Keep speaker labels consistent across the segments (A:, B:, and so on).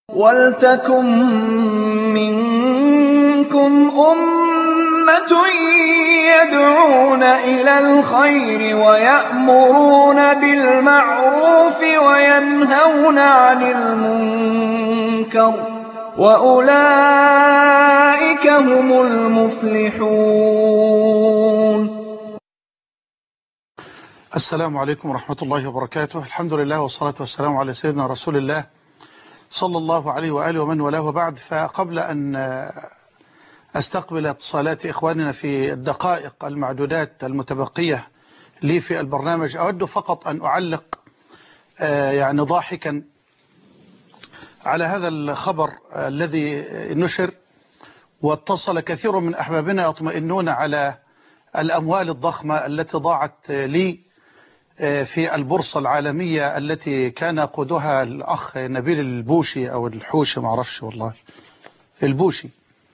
A: وَلْتَكُن مِّنكُمْ أُمَّةٌ يَدْعُونَ إِلَى الْخَيْرِ وَيَأْمُرُونَ بِالْمَعْرُوفِ وَيَنْهَوْنَ عَنِ الْمُنكَرِ ۚ وَأُولَٰئِكَ هُمُ الْمُفْلِحُونَ.
B: السلام عليكم ورحمة الله وبركاته. الحمد لله والصلاة والسلام على سيدنا رسول الله صلى الله عليه وآله ومن والاه، وبعد. فقبل أن أستقبل اتصالات إخواننا في الدقائق المعدودات المتبقية لي في البرنامج، أود فقط أن أعلق يعني ضاحكا على هذا الخبر الذي نشر، واتصل كثير من أحبابنا يطمئنون على الأموال الضخمة التي ضاعت لي في البورصة العالمية التي كان يقودها الأخ نبيل البوشي أو الحوشي، ما أعرفش والله، البوشي.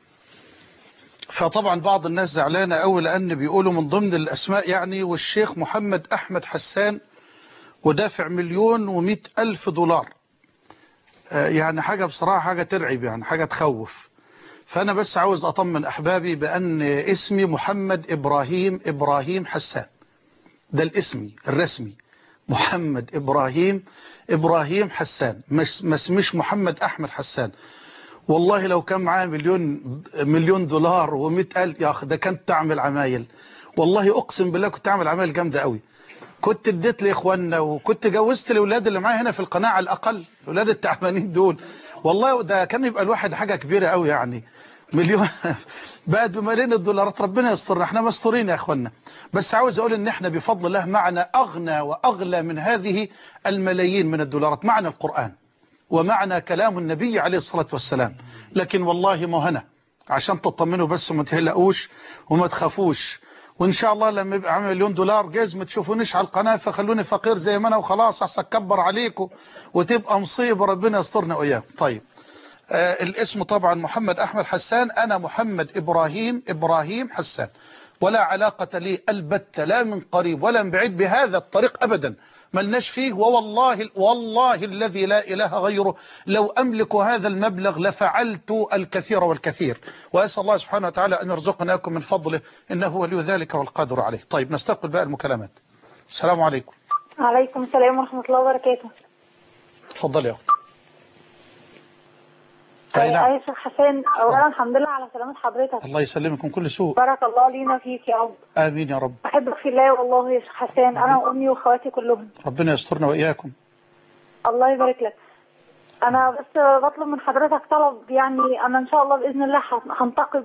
B: فطبعا بعض الناس زعلانة أول لأن بيقولوا من ضمن الأسماء يعني والشيخ محمد أحمد حسان، ودافع $1,100,000. يعني حاجة بصراحة، حاجة ترعب، يعني حاجة تخوف. فأنا بس عاوز أطمن أحبابي بأن اسمي محمد إبراهيم حسان، ده الاسم الرسمي، محمد إبراهيم حسان، ما اسمش محمد أحمد حسان. والله لو كان معاه مليون دولار و100,000 يا أخي ده كنت تعمل عمايل، والله أقسم بالله كنت تعمل عمايل جامدة قوي. كنت اديت لإخواننا وكنت جوزت الأولاد اللي معايا هنا في القناة على الأقل، الأولاد التعبانين دول. والله ده كان يبقى الواحد حاجة كبيرة قوي، يعني مليون بقت بملايين الدولارات. ربنا يسترنا، احنا مستورين يا اخوانا. بس عاوز اقول ان احنا بفضل الله معنا اغنى واغلى من هذه الملايين من الدولارات، معنا القرآن ومعنا كلام النبي عليه الصلاة والسلام. لكن والله ما هنا عشان تطمنوا بس وما تهلقوش وما تخافوش، وان شاء الله لما يبقى عامل $1,000,000 جايز ما تشوفونيش على القناة، فخلوني فقير زي ما انا وخلاص، احسن اكبر عليكم وتبقى مصيبة. ربنا يسترنا وإياكم. طيب، الاسم طبعا محمد أحمد حسان، أنا محمد إبراهيم حسان، ولا علاقة لي البتة لا من قريب ولا من بعيد بهذا الطريق أبدا، ملناش فيه. والله الذي لا إله غيره لو أملك هذا المبلغ لفعلت الكثير والكثير، وأسأل الله سبحانه وتعالى أن يرزقنا لكم من فضله إنه ولي ذلك والقادر عليه. طيب، نستقبل بقى المكالمات. السلام عليكم.
C: عليكم السلام ورحمة الله وبركاته.
B: تفضل يا أخت.
C: يا شيخ حسان، أولا الحمد لله على سلامة حضرتك.
B: الله يسلمك من كل سوء.
C: بارك الله لينا فيك يا رب.
B: آمين يا رب.
C: أحبك في الله والله يا شيخ حسان، أنا وأمي وأخواتي كلهم.
B: ربنا يسترنا وإياكم.
C: الله يبارك لك. أنا بس بطلب من حضرتك طلب، يعني أنا إن شاء الله بإذن الله هنتقد،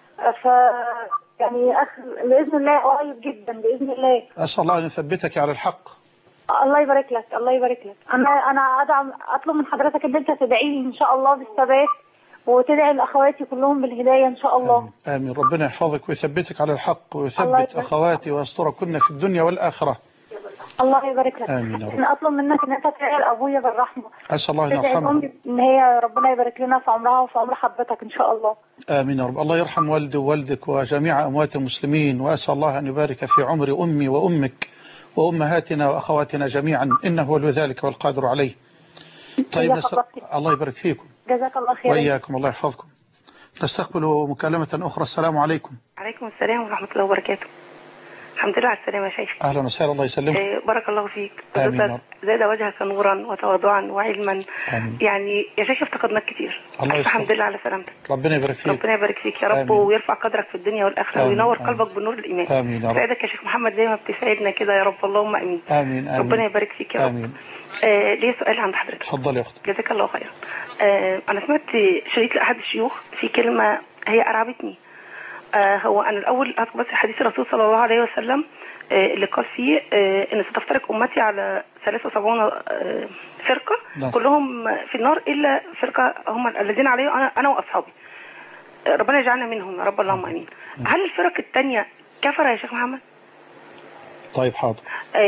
C: يعني بإذن الله قريب جدا بإذن الله.
B: أسأل الله أن يثبتك على الحق.
C: الله يبارك لك، الله يبارك لك. أنا أطلب من حضرتك إن أنت تدعي لي إن شاء الله بالثبات، وتدعي لأخواتي كلهم بالهداية إن شاء الله.
B: آمين. آمين. ربنا يحفظك ويثبتك على الحق ويثبت أخواتي ويستركن في الدنيا والآخرة.
C: الله يبارك لك.
B: آمين يا رب.
C: أنا أطلب منك إن أنت تدعي لأبويا بالرحمة.
B: أسأل الله أن
C: تدعي
B: يرحمه.
C: لأمي إن هي ربنا يبارك لنا في عمرها وفي عمر حضرتك إن شاء الله.
B: آمين يا رب. الله يرحم والدي ووالدك وجميع أموات المسلمين، وأسأل الله أن يبارك في عمر أمي وأمك وأمهاتنا وأخواتنا جميعا، إنه ولي ذلك والقادر عليه. طيب، الله يبارك فيكم.
C: جزاك الله خير.
B: وإياكم، الله يحفظكم. نستقبل مكالمة أخرى. السلام عليكم.
D: عليكم السلام ورحمة الله وبركاته. الحمد لله على السلامة يا شيخ.
B: أهلا وسهلا، الله يسلمك.
D: بارك الله فيك.
B: آمين.
D: زاد وجهك نورا وتواضعا وعلما.
B: آمين.
D: يعني يا شيخ افتقدناك كتير.
B: الله يسلمك.
D: الحمد لله على سلامتك.
B: ربنا يبارك فيك.
D: ربنا يبارك فيك يا رب. آمين. ويرفع قدرك في الدنيا والآخرة وينور قلبك بالنور الإيمان.
B: آمين يا رب.
D: سعدك يا شيخ محمد زي ما بتسعدنا كده يا رب، اللهم آمين.
B: آمين. آمين.
D: ربنا يبارك فيك يا رب.
B: آمين.
D: ليه سؤال عند حضرتك.
B: اتفضل يا أختي.
D: جزاك الله خيرا. أنا سمعت شريط لأحد الشيوخ في كلمة هي أرعبتني. هو أنا الأول أذكر بس حديث الرسول صلى الله عليه وسلم اللي قال فيه ان ستفترق امتي على 73 فرقه. نعم. كلهم في النار الا فرقه هم الذين عليه انا واصحابي. ربنا يجعلنا منهم يا رب، اللهم امين. هل الفرق الثانيه كفر يا شيخ محمد؟
B: طيب حاضر.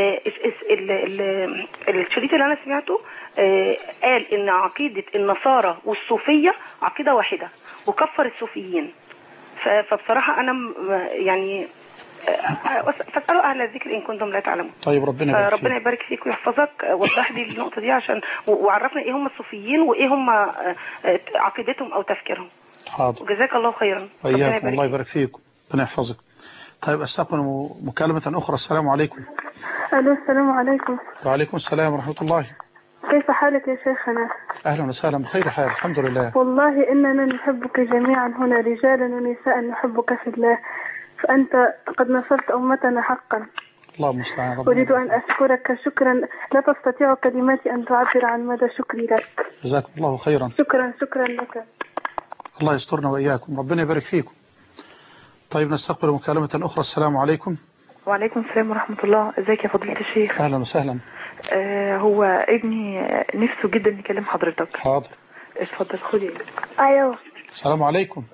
D: الشريط اللي انا سمعته قال ان عقيده النصارى والصوفيه عقيده واحده وكفر الصوفيين. فبصراحه انا يعني فاسألوا أهل الذكر إن كنتم لا تعلمون.
B: طيب ربنا يبارك فيك.
D: ربنا يبارك فيك ويحفظك. وضح لي النقطة دي عشان وعرفنا إيه هم الصوفيين وإيه هم عقيدتهم أو تفكيرهم.
B: حاضر.
D: وجزاك الله خيرا.
B: وإياكم الله يبارك فيكم. ربنا يحفظك. طيب أستقبل مكالمة أخرى. السلام عليكم.
E: ألو السلام عليكم.
B: وعليكم السلام ورحمة الله.
E: كيف حالك يا شيخنا؟
B: أهلا وسهلا بخير حال الحمد لله.
E: والله إننا نحبك جميعا هنا رجالا ونساء نحبك في الله، فأنت قد نصرت أمتنا حقا.
B: الله المستعان.
E: أريد أن أشكرك شكرا لا تستطيع كلماتي أن تعبر عن مدى شكري لك.
B: جزاكم الله خيرا.
E: شكرا لك.
B: الله يسترنا وإياكم. ربنا يبارك فيكم. طيب نستقبل مكالمة أخرى. السلام عليكم.
F: وعليكم السلام ورحمة الله. ازيك يا فضيلة الشيخ؟
B: أهلا وسهلا.
F: هو ابني نفسه جدا يكلم حضرتك.
B: حاضر.
F: اتفضل خدي.
C: أيوه.
B: السلام عليكم.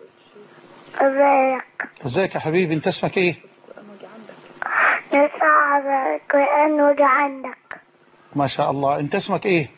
B: ازيك يا حبيبي؟ انت اسمك ايه؟
C: نسمع القرآن وجه عندك.
B: ما شاء الله. انت اسمك ايه؟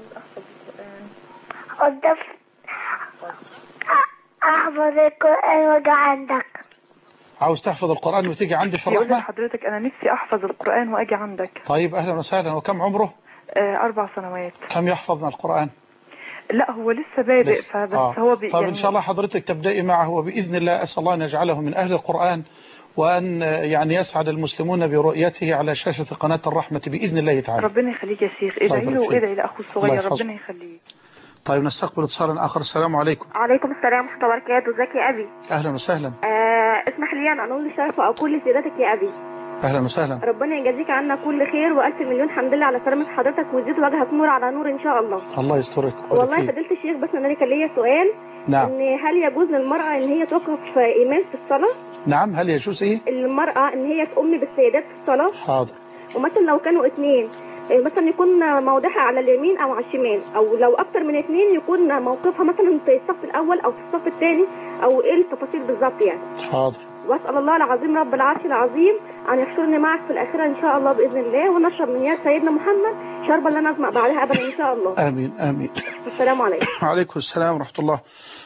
C: أحفظ القرآن وجه عندك.
B: عاوز تحفظ القرآن وتيجي عندي في
F: يقول
B: الرحمة؟
F: لحضرتك أنا نفسي أحفظ القرآن وأجي عندك.
B: طيب أهلا وسهلا. وكم عمره؟
F: 4 سنوات.
B: كم يحفظ من القرآن؟
F: لا هو لسه بادئ فبس هو
B: طيب
F: يعني
B: إن شاء الله حضرتك تبدأي معه وبإذن الله أسأل الله أن يجعله من أهل القرآن وأن يعني يسعد المسلمون برؤيته على شاشة قناة الرحمة بإذن الله تعالى.
F: ربنا يخليك يا شيخ. ادعي له وادعي لأخوه الصغير ربنا يخليه.
B: طيب نستقبل اتصالا آخر. السلام عليكم.
C: عليكم السلام ورحمة الله وبركاته. ازيك يا أبي؟
B: أهلا وسهلا.
C: اسمح لي أن أنول الشرف وأقول لسيادتك يا أبي
B: أهلا وسهلا.
C: ربنا يجازيك عنا كل خير وألف مليون حمد لله على سلامة حضرتك ويزيد وجهك نور على نور إن شاء الله.
B: الله يسترك.
C: والله فضيلة الشيخ بس أنا كان ليا سؤال.
B: نعم.
C: إن هل يجوز للمرأة إن هي توقف إيمان في الصلاة؟
B: نعم. هل يجوز إيه؟
C: المرأة إن هي تؤم بالسيدات في الصلاة؟
B: حاضر.
C: ومثلا لو كانوا 2 مثلا يكون موضعها على اليمين او على الشمال، او لو اكتر من 2 يكون موقفها مثلا في الصف الاول او في الصف الثاني، او ايه التفاصيل بالظبط يعني.
B: حاضر.
C: واسال الله العظيم رب العرش العظيم ان يحشرني معك في الاخره ان شاء الله باذن الله، ونشرب من يد سيدنا محمد شربا لا نظمأ بعدها ابدا ان شاء الله.
B: امين امين.
C: السلام عليكم.
B: وعليكم السلام ورحمه الله.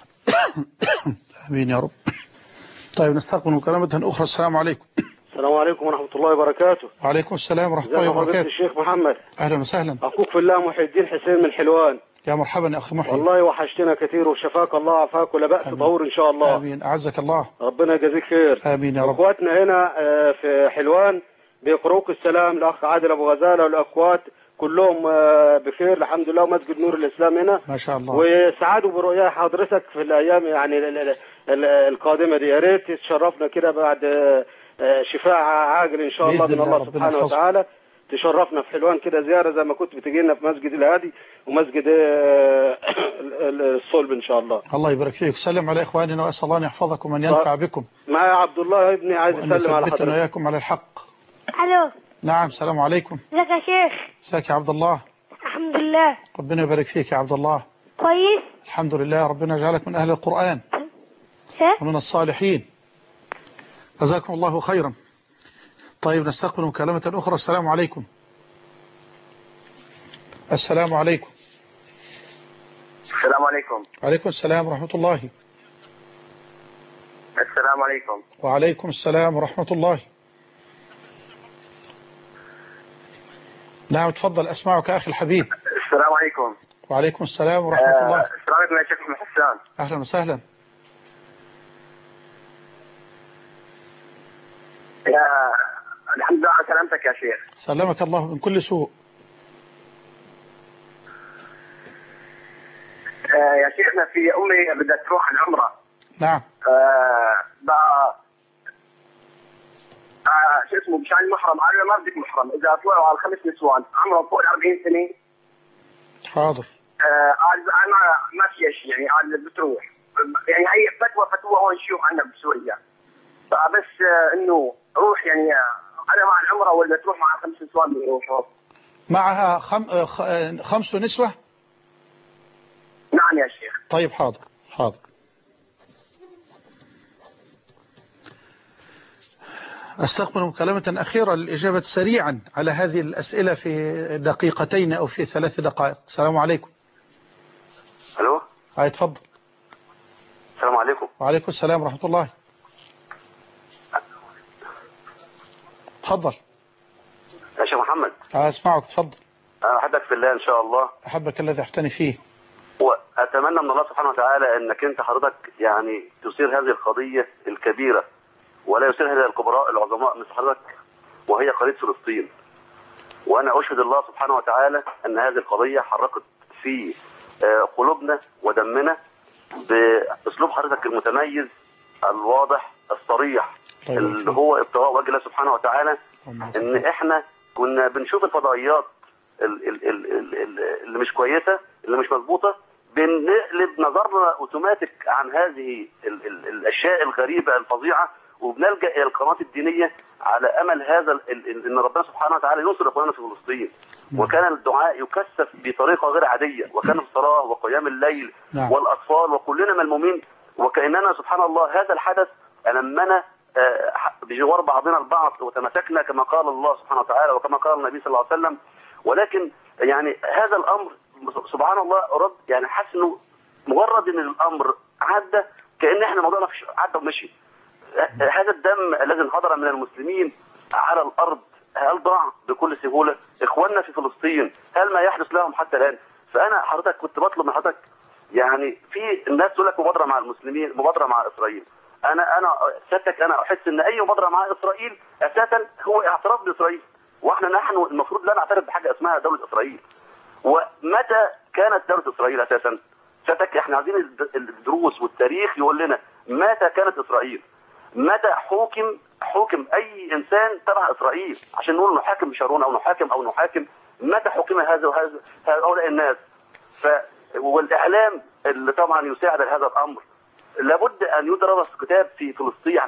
B: امين يا رب. طيب نستقبل مكالمة أخرى. السلام عليكم.
G: السلام عليكم ورحمة الله وبركاته.
B: وعليكم السلام ورحمة الله وبركاته.
G: الشيخ محمد.
B: أهلا وسهلا.
G: أخوك في الله محي الدين حسين من حلوان.
B: يا مرحبا يا أخي محي.
G: والله وحشتنا كثير وشفاك الله عافاك ولا بأس طهور إن شاء الله.
B: آمين. أعزك الله.
G: ربنا يجازيك خير.
B: آمين يا رب.
G: أخواتنا هنا في حلوان بيقروك السلام الأخ عادل أبو غزالة والأخوات كلهم بخير الحمد لله، ومسجد نور الإسلام هنا
B: ما شاء الله.
G: وسعادوا برؤيا حضرتك في الأيام يعني القادمة دي. يا ريت تشرفنا كده بعد شفاء عاجل إن شاء الله من الله سبحانه وتعالى. تشرفنا في حلوان كده زيارة زي ما كنت بتجي لنا في مسجد الهادي ومسجد الصلب إن شاء الله.
B: الله يبارك فيك. سلم على إخواننا وأسأل الله أن يحفظكم وأن ينفع بكم.
G: معي عبد الله ابني عايز يسلم على حضرتك.
B: وإياكم على الحق.
C: الو.
B: نعم. السلام عليكم.
C: ازيك يا شيخ؟
B: ازيك يا عبد الله؟
C: الحمد لله.
B: ربنا يبارك فيك يا عبد الله.
C: كويس
B: الحمد لله. ربنا يجعلك من أهل القرآن ومن الصالحين. جزاكم الله خيرا. طيب نستقبل مكالمة أخرى. السلام عليكم. السلام عليكم.
H: السلام عليكم.
B: وعليكم السلام ورحمة الله.
H: السلام عليكم.
B: وعليكم السلام ورحمة الله. نعم تفضل أسمعك أخي الحبيب.
H: السلام عليكم.
B: وعليكم السلام ورحمة الله.
H: السلام عليكم يا شيخ حسان.
B: أهلا وسهلا.
H: الحمد لله على سلامتك يا شيخ.
B: سلمك الله من كل سوء.
H: يا شيخنا في أمي بدها تروح العمرة.
B: نعم.
H: شو اسمه مشان المحرم، أنا ما بدك محرم، إذا طلعوا على 5 نسوان عمرهم فوق 40 سنة.
B: حاضر.
H: أنا ما في شيء يعني عاد بتروح يعني هي فتوى هون شيوخ عندنا بسوريا، فبس إنه روح يعني أنا مع العمرة ولا تروح مع 5 نسوان بيروحوا
B: معها 5 نسوة.
H: نعم يا شيخ.
B: طيب حاضر حاضر. أستقبل مكالمة أخيرة للإجابة سريعا على هذه الأسئلة في دقيقتين أو في 3 دقائق. السلام عليكم.
H: ألو.
B: تفضل.
H: السلام عليكم.
B: وعليكم السلام ورحمة الله. اتفضل
I: يا شيخ محمد.
B: اسمعك، اتفضل.
I: انا احبك في الله ان شاء الله.
B: احبك الذي احتني فيه.
I: واتمنى من الله سبحانه وتعالى انك انت حضرتك يعني تثير هذه القضيه الكبيره ولا يثيرها الكبراء العظماء مثل حضرتك، وهي قضيه فلسطين. وانا اشهد الله سبحانه وتعالى ان هذه القضيه حركت في قلوبنا ودمنا باسلوب حضرتك المتميز الواضح الصريح اللي هو ابتغاء وجه الله سبحانه وتعالى. ان احنا كنا بنشوف الفضائيات اللي مش كويسه، اللي مش مظبوطه، بنقلب نظرنا اوتوماتيك عن هذه الاشياء الغريبه الفظيعه، وبنلجا الى القنوات الدينيه على امل هذا ان ربنا سبحانه وتعالى ينصر اخواننا في فلسطين. وكان الدعاء يكثف بطريقه غير عاديه، وكان الصلاه وقيام الليل والاطفال وكلنا ملمومين، وكاننا سبحان الله هذا الحدث لمنا بجوار بعضنا البعض وتمسكنا كما قال الله سبحانه وتعالى وكما قال النبي صلى الله عليه وسلم. ولكن يعني هذا الامر سبحان الله رد يعني حاسس انه مجرد ان الامر عدى كان احنا موضوعنا عدى ومشي. هذا الدم الذي انحدر من المسلمين على الارض هل ضاع بكل سهوله؟ اخواننا في فلسطين هل ما يحدث لهم حتى الان؟ فانا حضرتك كنت بطلب من حضرتك يعني في الناس تقول لك مبادره مع المسلمين، مبادره مع اسرائيل. انا سيادتك انا احس ان اي مبادره مع اسرائيل اساسا هو اعتراف باسرائيل، واحنا نحن المفروض لا نعترف بحاجه اسمها دوله اسرائيل. ومتى كانت دوله اسرائيل اساسا؟ سيادتك احنا عايزين الدروس والتاريخ يقول لنا متى كانت اسرائيل؟ متى حكم اي انسان تبع اسرائيل عشان نقول نحاكم شارون او نحاكم متى حكم هؤلاء الناس؟ والاعلام اللي طبعا يساعد هذا الامر لابد ان يدرس كتاب في فلسطين.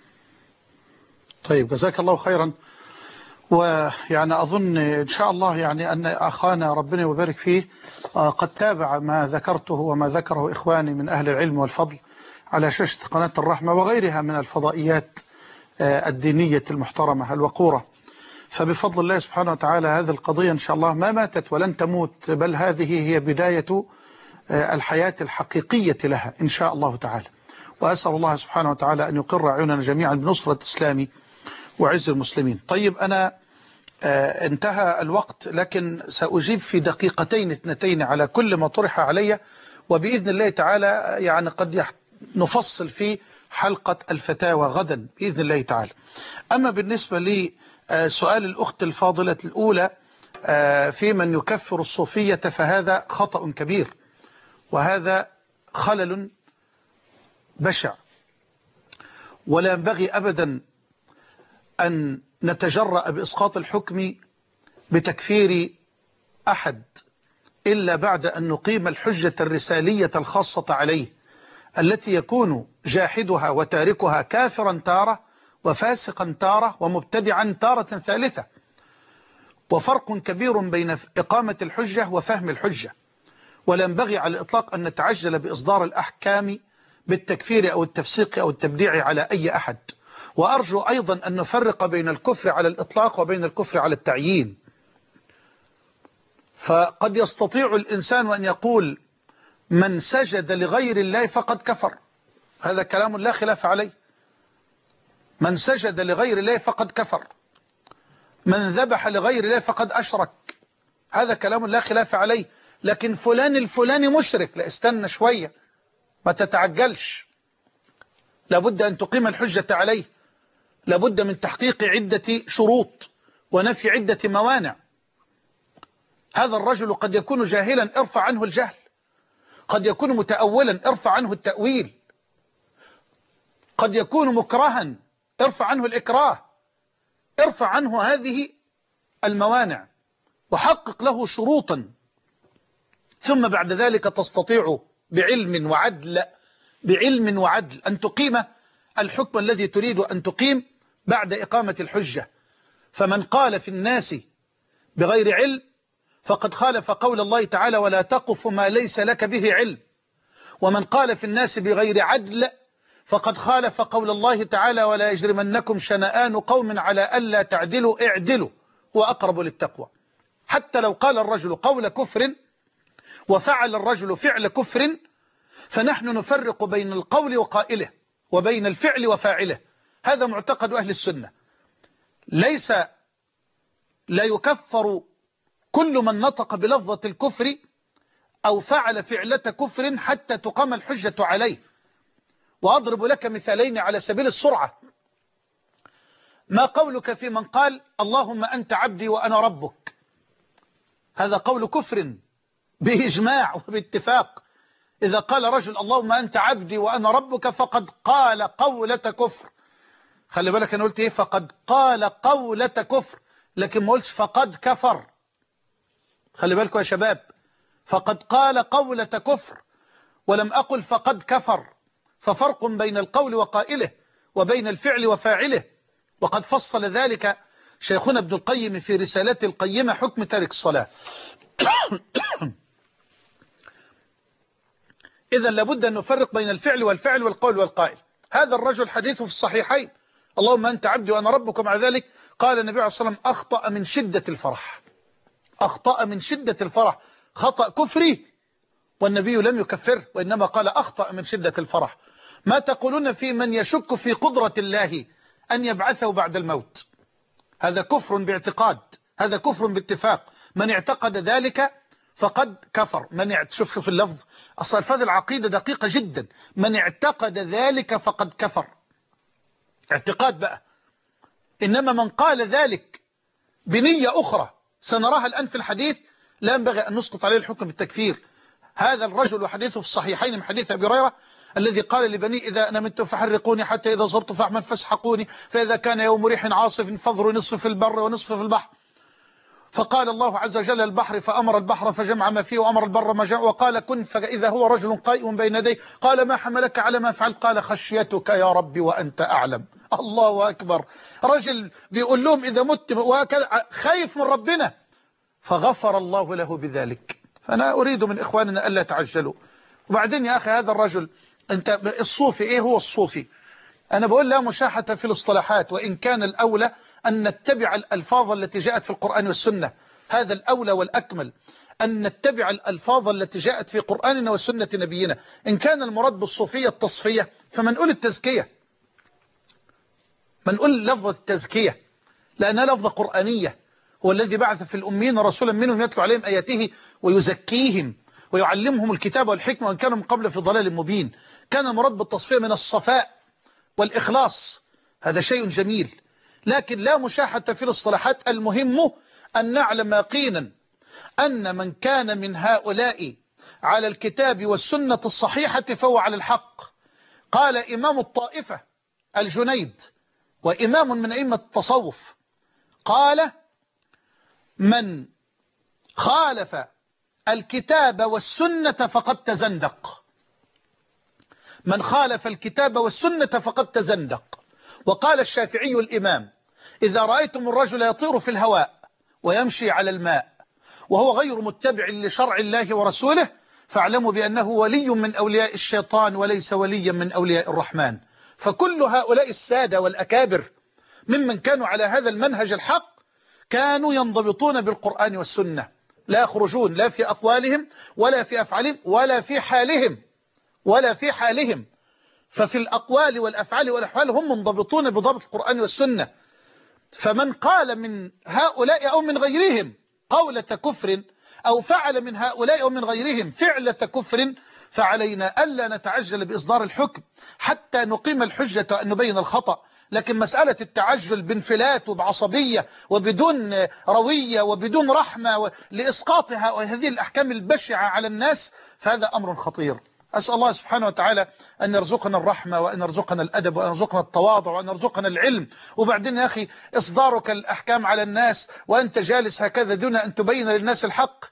B: طيب جزاك الله خيرا. ويعني أظن إن شاء الله يعني أن أخانا ربنا يبارك فيه قد تابع ما ذكرته وما ذكره إخواني من أهل العلم والفضل على شاشة قناة الرحمة وغيرها من الفضائيات الدينية المحترمة الوقورة. فبفضل الله سبحانه وتعالى هذه القضية إن شاء الله ما ماتت ولن تموت، بل هذه هي بداية الحياة الحقيقية لها إن شاء الله تعالى. وأسأل الله سبحانه وتعالى أن يقر عيوننا جميعا بنصرة الإسلام وعز المسلمين. طيب أنا انتهى الوقت، لكن سأجيب في دقيقتين اثنتين على كل ما طرح علي، وبإذن الله تعالى يعني قد نفصل في حلقة الفتاوى غدا بإذن الله تعالى. أما بالنسبة لسؤال الأخت الفاضلة الأولى في من يكفر الصوفية، فهذا خطأ كبير وهذا خلل بشع، ولا ينبغي أبدا أن نتجرأ بإسقاط الحكم بتكفير أحد إلا بعد أن نقيم الحجة الرسالية الخاصة عليه، التي يكون جاحدها وتاركها كافرا تارة وفاسقا تارة ومبتدعا تارة ثالثة. وفرق كبير بين إقامة الحجة وفهم الحجة، ولا ينبغي على الإطلاق أن نتعجل بإصدار الأحكام بالتكفير أو التفسيق أو التبديع على أي أحد. وأرجو أيضا أن نفرق بين الكفر على الإطلاق وبين الكفر على التعيين. فقد يستطيع الإنسان أن يقول من سجد لغير الله فقد كفر، هذا كلام لا خلاف عليه. من سجد لغير الله فقد كفر، من ذبح لغير الله فقد أشرك، هذا كلام لا خلاف عليه. لكن فلان الفلاني مشرك، لا استنى شوية، ما تتعجلش، لابد أن تقيم الحجة عليه، لابد من تحقيق عدة شروط ونفي عدة موانع. هذا الرجل قد يكون جاهلا، ارفع عنه الجهل، قد يكون متأولا، ارفع عنه التأويل، قد يكون مكرها، ارفع عنه الإكراه، ارفع عنه هذه الموانع وحقق له شروطا، ثم بعد ذلك تستطيع بعلم وعدل أن تقيم الحكم الذي تريد أن تقيم بعد إقامة الحجة. فمن قال في الناس بغير علم فقد خالف قول الله تعالى ولا تقف ما ليس لك به علم، ومن قال في الناس بغير عدل فقد خالف قول الله تعالى ولا يجرمنكم شنآن قوم على ألا تعدلوا اعدلوا وأقرب للتقوى. حتى لو قال الرجل قول كفر وفعل الرجل فعل كفر، فنحن نفرق بين القول وقائله وبين الفعل وفاعله، هذا معتقد أهل السنة. ليس لا يكفر كل من نطق بلفظة الكفر أو فعل فعلة كفر حتى تقام الحجة عليه. وأضرب لك مثالين على سبيل السرعة. ما قولك في من قال اللهم أنت عبدي وأنا ربك؟ هذا قول كفر بإجماع وباتفاق. إذا قال رجل اللهم أنت عبدي وأنا ربك فقد قال قولة كفر. خلي بالك أنا قلت إيه؟ فقد قال قولة كفر، لكن ما قلتش فقد كفر. خلي بالكم يا شباب، فقد قال قولة كفر ولم أقل فقد كفر، ففرق بين القول وقائله وبين الفعل وفاعله. وقد فصل ذلك شيخنا ابن القيم في رسالته القيمة حكم تارك الصلاة. إذا لابد أن نفرق بين الفعل والفعل والقول والقائل. هذا الرجل حديثه في الصحيحين اللهم أنت عبدي وأنا ربك، ومع ذلك قال النبي عليه الصلاة والسلام أخطأ من شدة الفرح. أخطأ من شدة الفرح، خطأ كفري، والنبي لم يكفره وإنما قال أخطأ من شدة الفرح. ما تقولون في من يشك في قدرة الله أن يبعثه بعد الموت؟ هذا كفر باعتقاد، هذا كفر باتفاق. من اعتقد ذلك فقد كفر. شوف في اللفظ، أصل الفاظ العقيدة دقيقة جدا. من اعتقد ذلك فقد كفر، اعتقاد بقى. إنما من قال ذلك بنية أخرى سنراها الآن في الحديث لا ينبغي أن نسقط عليه الحكم بالتكفير. هذا الرجل وحديثه في الصحيحين من حديث أبي هريرة الذي قال لبني إذا نمت فحرقوني حتى إذا صرت فحما فاسحقوني، فإذا كان يوم ريح عاصف فاضروا نصف في البر ونصف في البحر. فقال الله عز وجل البحر فأمر البحر فجمع ما فيه وأمر البر ما جمع، وقال كن، فإذا هو رجل قائم بين يديه قال ما حملك على ما فعلت؟ قال خشيتك يا ربي وأنت أعلم. الله أكبر. رجل بيقول لهم إذا مت وهكذا خايف من ربنا، فغفر الله له بذلك. فأنا أريد من إخواننا ألا تعجلوا. وبعدين يا أخي هذا الرجل، أنت الصوفي إيه هو الصوفي؟ أنا بقول لا مشاحة في الاصطلاحات، وإن كان الأولى أن نتبع الألفاظ التي جاءت في القرآن والسنة. هذا الأولى والأكمل، أن نتبع الألفاظ التي جاءت في قرآننا وسنة نبينا. إن كان المراد بالصوفية التصفية فمن قول التزكية، من قول لفظة التزكية لأنها لفظة قرآنية. هو الذي بعث في الأمين رسولا منهم يتلو عليهم آياته ويزكيهم ويعلمهم الكتاب والحكمة وإن كانوا من قبل في ضلال مبين. كان المراد بالتصفية من الصفاء والإخلاص، هذا شيء جميل. لكن لا مشاحة في الاصطلاحات. المهم أن نعلم يقينا أن من كان من هؤلاء على الكتاب والسنة الصحيحة فهو على الحق. قال إمام الطائفة الجنيد وإمام من أئمة التصوف، قال من خالف الكتاب والسنة فقد تزندق. من خالف الكتاب والسنة فقد تزندق. وقال الشافعي الإمام إذا رأيتم الرجل يطير في الهواء ويمشي على الماء وهو غير متبع لشرع الله ورسوله فاعلموا بأنه ولي من أولياء الشيطان وليس وليا من أولياء الرحمن. فكل هؤلاء السادة والأكابر ممن كانوا على هذا المنهج الحق كانوا ينضبطون بالقرآن والسنة، لا يخرجون لا في أقوالهم ولا في أفعالهم ولا في حالهم ففي الأقوال والأفعال والأحوال هم منضبطون بضبط القرآن والسنة. فمن قال من هؤلاء أو من غيرهم قولة كفر أو فعل من هؤلاء أو من غيرهم فعلة كفر فعلينا ألا نتعجل بإصدار الحكم حتى نقيم الحجة وأن نبين الخطأ. لكن مسألة التعجل بانفلات وبعصبية وبدون روية وبدون رحمة لإسقاطها وهذه الأحكام البشعة على الناس فهذا أمر خطير. أسأل الله سبحانه وتعالى أن يرزقنا الرحمة وأن يرزقنا الأدب وأن يرزقنا التواضع وأن يرزقنا العلم. وبعدين يا أخي إصدارك الأحكام على الناس وأنت جالس هكذا دون أن تبين للناس الحق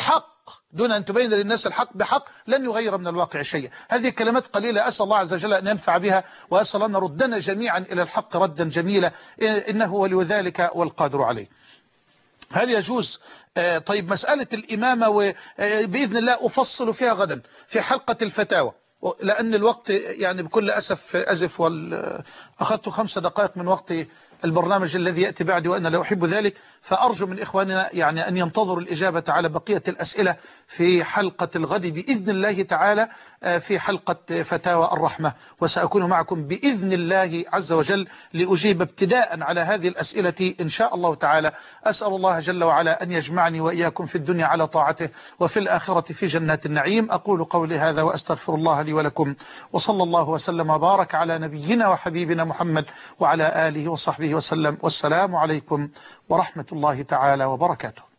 B: بحق لن يغير من الواقع شيئا. هذه كلمات قليلة أسأل الله عز وجل أن ينفع بها، وأسأل أن ردنا جميعا إلى الحق ردا جميلا إنه ولي ذلك والقادر عليه. هل يجوز طيب مسألة الإمامة وبإذن الله أفصل فيها غدا في حلقة الفتاوى، لأن الوقت يعني بكل أسف أزف أخذت 5 دقائق من وقت البرنامج الذي يأتي بعدي وأنا لا أحب ذلك. فأرجو من إخواننا يعني أن ينتظروا الإجابة على بقية الأسئلة في حلقة الغد بإذن الله تعالى، في حلقة فتاوى الرحمة، وسأكون معكم بإذن الله عز وجل لأجيب ابتداء على هذه الأسئلة إن شاء الله تعالى. أسأل الله جل وعلا أن يجمعني وإياكم في الدنيا على طاعته وفي الآخرة في جنات النعيم. أقول قولي هذا وأستغفر الله لي ولكم، وصلى الله وسلم وبارك على نبينا وحبيبنا محمد وعلى آله وصحبه وسلم، والسلام عليكم ورحمة الله تعالى وبركاته.